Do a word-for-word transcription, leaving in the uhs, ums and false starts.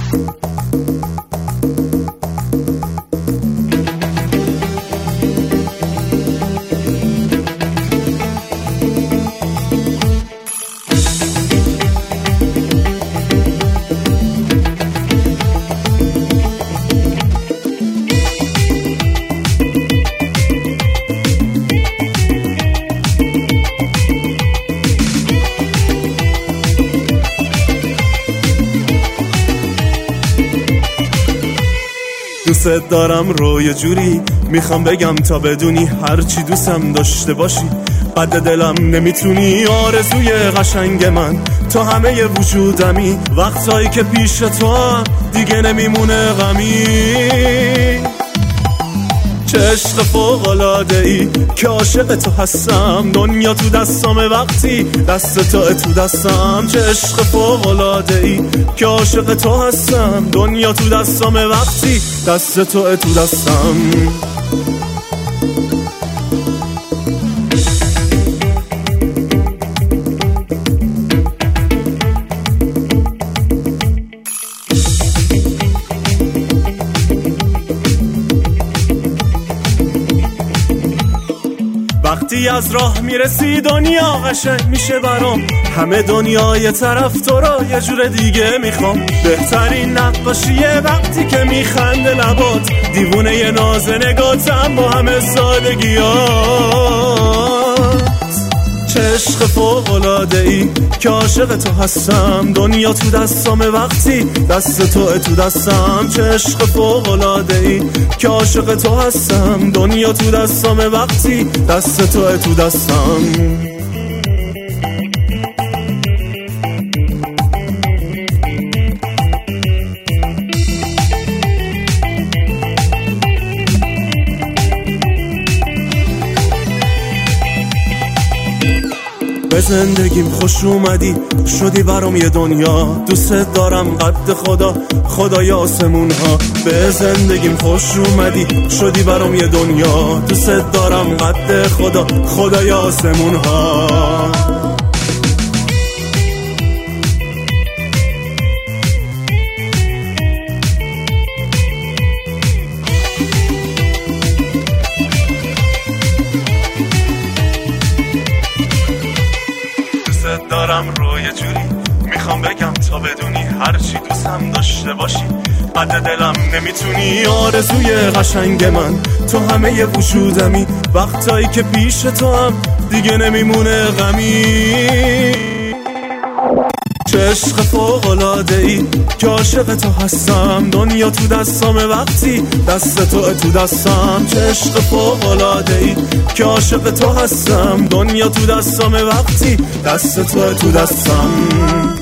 دوست دارم رو یه جوری میخوام بگم تا بدونی هرچی دوستم داشته باشی قد دلم نمیتونی آرزوی قشنگ من تا همه وجودمی وقتایی که پیش تو هم دیگه نمیمونه غمی چه عشق فوق‌العاده‌ای که عاشق تو هستم دنیا تو دستام وقتی دست تو تو دستم چه عشق فوق‌العاده‌ای که عاشق تو هستم دنیا تو دستام وقتی دست تو تو دستم وقتی از راه میرسی دنیا قشنگ میشه برام همه دنیای طرف تو را یه جور دیگه میخوام بهترین نقاشیه وقتی که میخنده لبات دیوونه ی ناز نگاتم با همه سادگیات چه عشق فوق‌العاده‌ای که عاشق تو هستم دنیا تو دستام وقتی دست تو تو دستم چه عشق فوق‌العاده‌ای که عاشق تو هستم دنیا تو دستام وقتی دست تو تو دستم به زندگیم خوش اومدی شدی برام یه دنیا دوست دارم قد خدا خدای آسمون ها به زندگیم خوش اومدی شدی برام یه دنیا دوست دارم قد خدا خدای آسمون ها دارم رو یه جوری میخوام بگم تا بدونی هرچی دوستم داشته باشی قد دلم نمیتونی آرزوی قشنگ من تو همه ی وجودمی وقتایی که پیش تو هم دیگه نمیمونه غمی چه عشق فوق‌العاده‌ای که عاشق تو هستم دنیا تو دستام وقتی دست تو تو دستم چه عشق فوق‌العاده‌ای که عاشق تو هستم دنیا تو دستام وقتی دست تو تو دستم